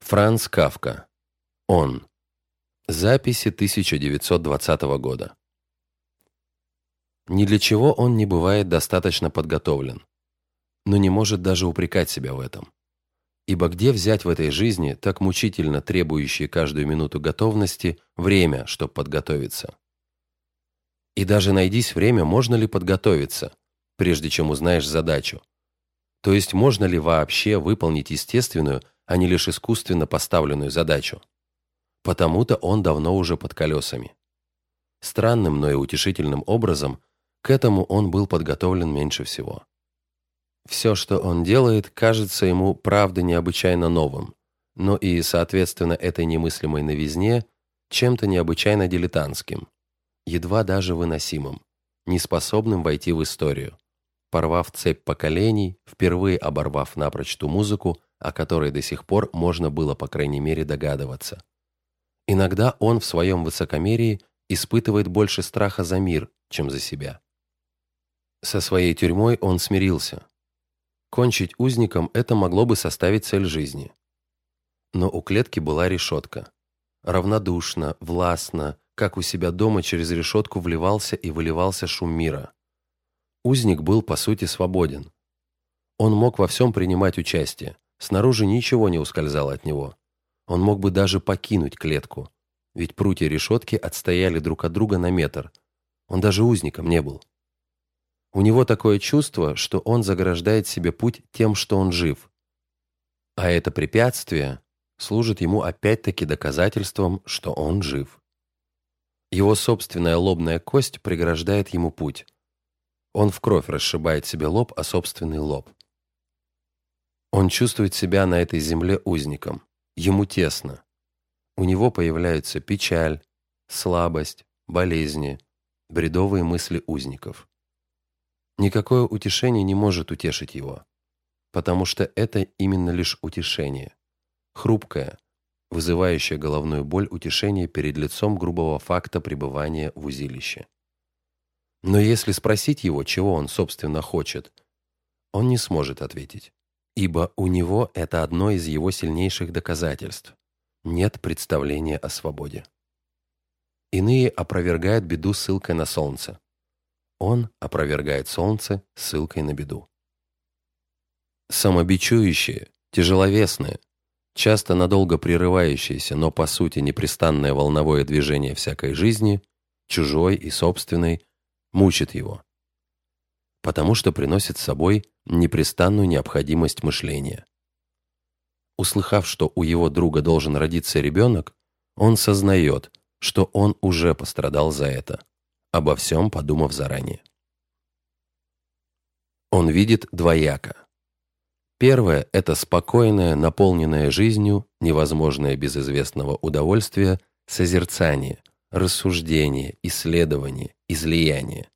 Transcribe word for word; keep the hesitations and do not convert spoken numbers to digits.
Франц Кафка. Он. Записи тысяча девятьсот двадцатого года. Ни для чего он не бывает достаточно подготовлен, но не может даже упрекать себя в этом. Ибо где взять в этой жизни, так мучительно требующей каждую минуту готовности, время, чтобы подготовиться? И даже найдись время, можно ли подготовиться, прежде чем узнаешь задачу? То есть можно ли вообще выполнить естественную, а не лишь искусственно поставленную задачу? Потому-то он давно уже под колесами. Странным, но и утешительным образом к этому он был подготовлен меньше всего. Все, что он делает, кажется ему правда необычайно новым, но и, соответственно, этой немыслимой новизне чем-то необычайно дилетантским, едва даже выносимым, неспособным войти в историю, порвав цепь поколений, впервые оборвав напрочь ту музыку, о которой до сих пор можно было, по крайней мере, догадываться. Иногда он в своем высокомерии испытывает больше страха за мир, чем за себя. Со своей тюрьмой он смирился. Кончить узником – это могло бы составить цель жизни. Но у клетки была решетка. Равнодушно, властно, как у себя дома через решетку вливался и выливался шум мира. Узник был, по сути, свободен. Он мог во всем принимать участие, снаружи ничего не ускользало от него. Он мог бы даже покинуть клетку, ведь прутья решетки отстояли друг от друга на метр. Он даже узником не был. У него такое чувство, что он заграждает себе путь тем, что он жив. А это препятствие служит ему опять-таки доказательством, что он жив. Его собственная лобная кость преграждает ему путь. Он в кровь расшибает себе лоб о собственный лоб. Он чувствует себя на этой земле узником. Ему тесно. У него появляются печаль, слабость, болезни, бредовые мысли узников. Никакое утешение не может утешить его, потому что это именно лишь утешение, хрупкое, вызывающее головную боль утешение перед лицом грубого факта пребывания в узилище. Но если спросить его, чего он, собственно, хочет, он не сможет ответить, ибо у него это одно из его сильнейших доказательств. Нет представления о свободе. Иные опровергают беду ссылкой на солнце. Он опровергает солнце ссылкой на беду. Самобичующее, тяжеловесное, часто надолго прерывающееся, но по сути непрестанное волновое движение всякой жизни, чужой и собственной, мучит его, потому что приносит с собой непрестанную необходимость мышления. Услыхав, что у его друга должен родиться ребенок, он сознает, что он уже пострадал за это, обо всем подумав заранее. Он видит двояко. Первое – это спокойное, наполненное жизнью, невозможное без известного удовольствия, созерцание, рассуждение, исследование, излияние.